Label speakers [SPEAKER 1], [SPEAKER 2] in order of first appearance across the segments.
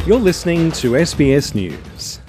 [SPEAKER 1] You're listening to SBS News.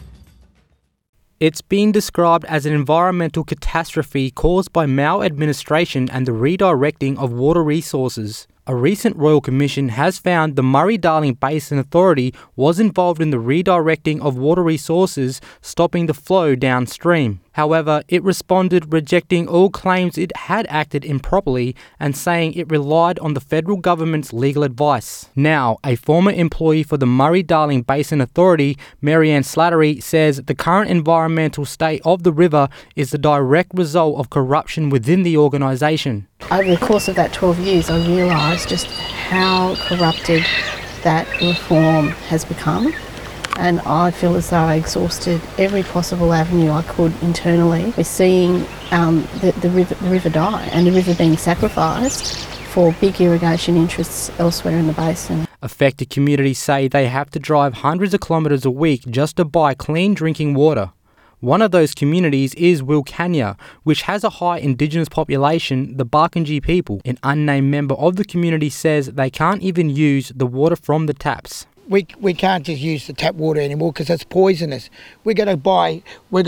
[SPEAKER 2] It's been described as an environmental catastrophe caused by maladministration and the redirecting of water resources. A recent Royal Commission has found the Murray-Darling Basin Authority was involved in the redirecting of water resources, stopping the flow downstream. However, it responded rejecting all claims it had acted improperly and saying it relied on the federal government's legal advice. Now, a former employee for the Murray-Darling Basin Authority, Marianne Slattery, says the current environmental state of the river is the direct result of corruption within the organisation.
[SPEAKER 3] Over the course of that 12 years, I realised just how corrupted that reform has become. And I feel as though I exhausted every possible avenue I could internally. We're seeing the river die and the river being sacrificed for big irrigation interests elsewhere in the basin.
[SPEAKER 2] Affected communities say they have to drive hundreds of kilometres a week just to buy clean drinking water. One of those communities is Wilcannia, which has a high Indigenous population, the Barkindji people. An unnamed member of the community says they can't even use the water from the taps.
[SPEAKER 4] We can't just use the tap water anymore because it's poisonous. We're going to buy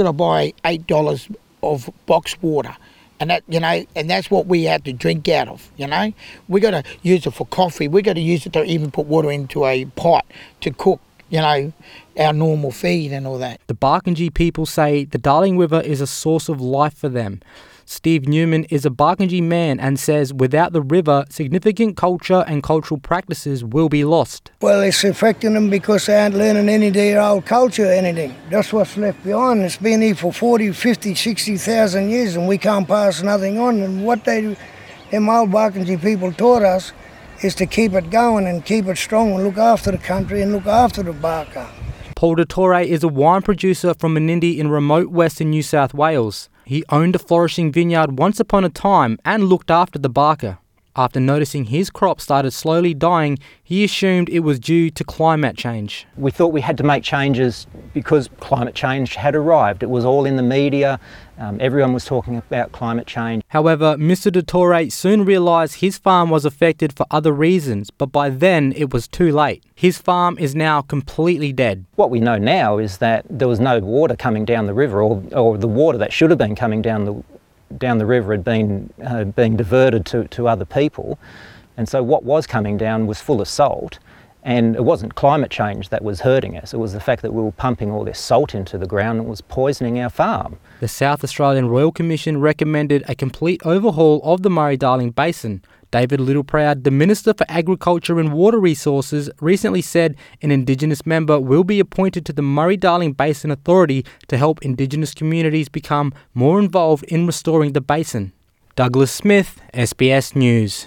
[SPEAKER 4] $8 of box water, and that's what we have to drink out of. We're going to use it for coffee. We're going to use it to even put water into a pot to cook. Our normal feed and all that.
[SPEAKER 2] The Barkindji people say the Darling River is a source of life for them. Steve Newman is a Barkindji man and says without the river, significant culture and cultural practices will be lost.
[SPEAKER 5] Well, it's affecting them because they aren't learning any of their old culture or anything. That's what's left behind. It's been here for 40, 50, 60,000 years and we can't pass nothing on. And what them old Barkindji people taught us is to keep it going and keep it strong and look after the country and look after the Barker.
[SPEAKER 2] Paul Dutore is a wine producer from Menindee in remote western New South Wales. He owned a flourishing vineyard once upon a time and looked after the Barker. After noticing his crop started slowly dying, he assumed it was due to climate change.
[SPEAKER 6] We thought we had to make changes because climate change had arrived. It was all in the media. Everyone was talking about climate change.
[SPEAKER 2] However, Mr. Dutore soon realised his farm was affected for other reasons, but by then it was too late. His farm is now completely dead.
[SPEAKER 6] What we know now is that there was no water coming down the river, or the water that should have been coming down the river had been being diverted to other people, and so what was coming down was full of salt. And it wasn't climate change that was hurting us, it was the fact that we were pumping all this salt into the ground and it was poisoning our farm.
[SPEAKER 2] The South Australian Royal Commission recommended a complete overhaul of the Murray-Darling Basin. David Littleproud, the Minister for Agriculture and Water Resources, recently said an Indigenous member will be appointed to the Murray-Darling Basin Authority to help Indigenous communities become more involved in restoring the basin. Douglas Smith, SBS News.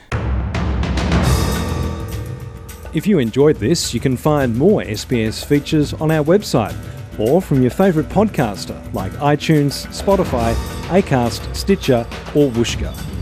[SPEAKER 1] If you enjoyed this, you can find more SBS features on our website or from your favourite podcaster like iTunes, Spotify, Acast, Stitcher or Whooshkaa.